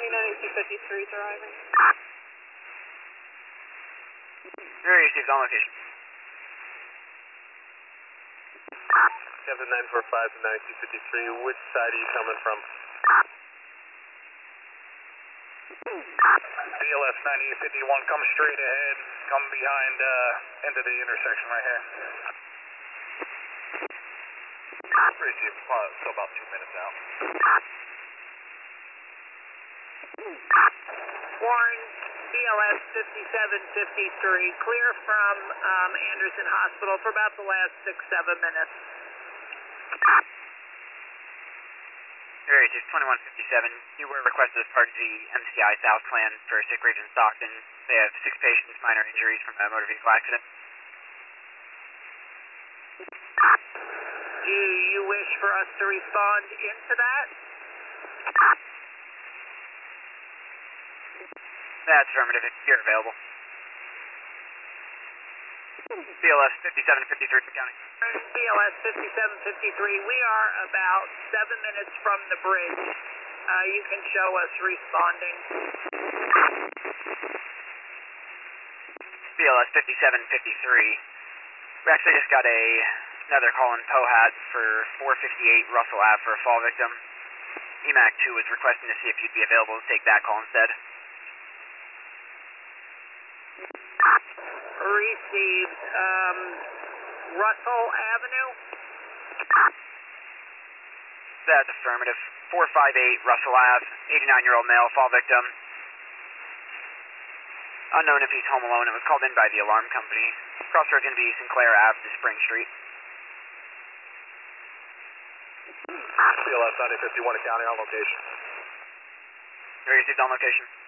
9053 is arriving. Very received on location. Captain 945 to 9253, which side are you coming from? BLS 9851, come straight ahead, come behind, into the intersection right here. Received, so about 2 minutes out. Warren, BLS 5753, clear from Anderson Hospital for about the last 6-7 minutes. Very received 2157. You were requested as part of the MCI South plan for sick region Stockton. They have 6 patients, minor injuries from a motor vehicle accident. Do you wish for us to respond into that? That's affirmative if you're available. BLS 5753 counting. BLS 5753, we are about 7 minutes from the bridge. You can show us responding. BLS 5753. We actually just got another call in Pohat for 458 Russell Ave for a fall victim. EMAC 2 was requesting to see if you'd be available to take that call instead. Received. Russell Avenue? That's affirmative. 458 Russell Ave, 89-year-old male, fall victim. Unknown if he's home alone. It was called in by the alarm company. Crossroads going to be Sinclair Ave to Spring Street. BLS 9051 to county on location. Very received on location.